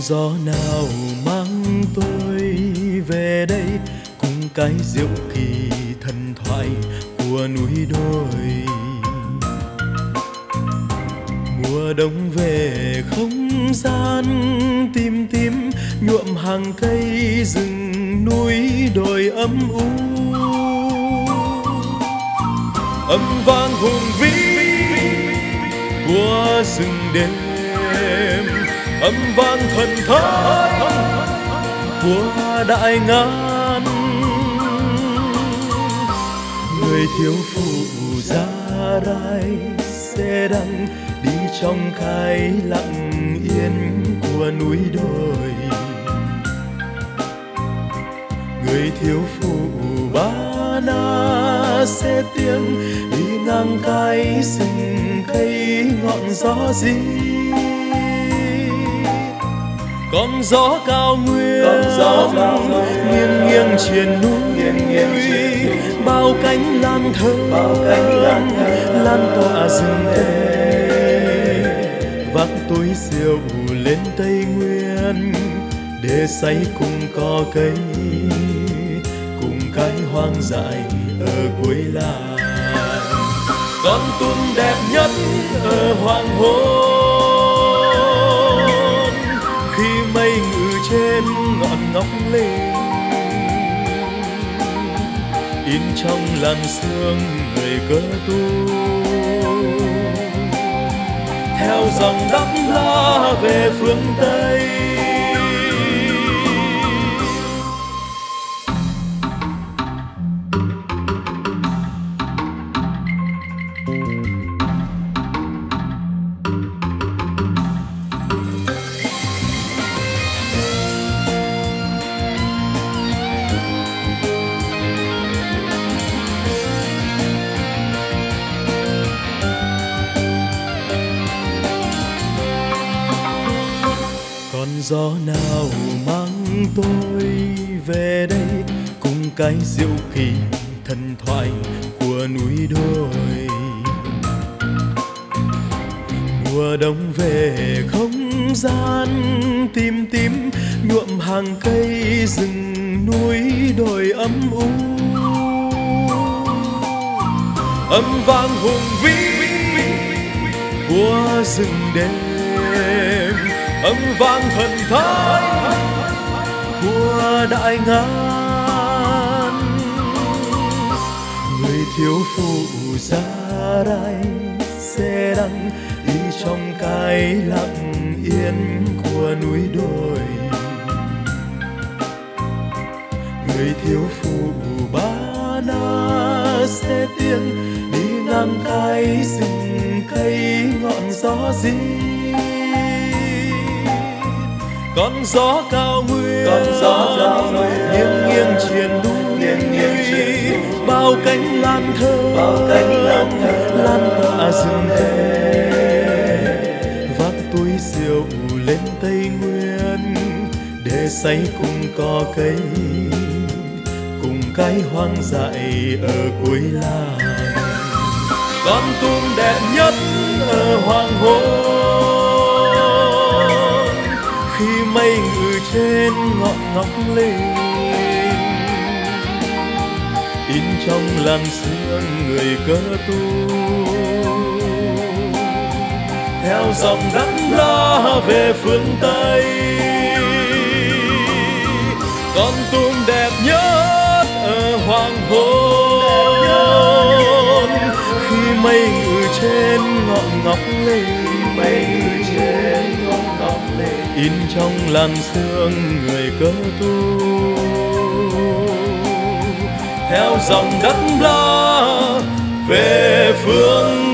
gió nào mang tôi về đây cùng cái diệu kỳ thần thoại của núi đồi. Mùa đông về không gian tim tím nhuộm hàng cây rừng núi đồi âm u. Âm vang hùng vĩ của rừng đêm, âm vang thần thái của đại ngàn. Người thiếu phụ da rai xe đăng đi trong cái lặng yên của núi đồi. Người thiếu phụ ba na xe tiếng đi ngang cái rừng cây ngọn gió gì. Con gió cao nguyên nghiêng nghiêng triền núi, bao cánh lan thơm lan tỏa rừng cây. Vác túi rượu lên Tây Nguyên để say cùng cỏ cây, cùng cái hoang dại ở cuối làng. Con tôm đẹp nhất ở hoàng hôn khi mây ngự trên ngọn ngóc lên, in trong làn sương người cơ tu. Theo dòng đắp lá về phương Tây, con gió nào mang tôi về đây cùng cái diệu kỳ thần thoại của núi đồi. Mùa đông về không gian tim tím nhuộm hàng cây rừng núi đồi âm u. Âm vang hùng vĩ của rừng đêm, âm vang thần thái của đại ngàn. Người thiếu phụ da rai xe đăng đi trong cái lặng yên của núi đồi. Người thiếu phụ ba na xe tiếng đi ngang cái rừng cây ngọn gió gì. Con gió cao nguyên nghiêng nghiêng triền núi, bao cánh lan thơm lan tỏa rừng cây. Vác túi rượu lên Tây Nguyên để say cùng cỏ cây, cùng cái hoang dại ở cuối làng. Con tôm đẹp nhất ở hoàng hôn khi mây ngự trên ngọn ngóc lên, in trong làn sương người cơ tu. Theo dòng đất lá về phương Tây, con tôm đẹp nhất ở hoàng hôn khi mây ngự trên ngọn ngóc lên, in trong làn sương người cơ tu. Theo dòng đất lá về phương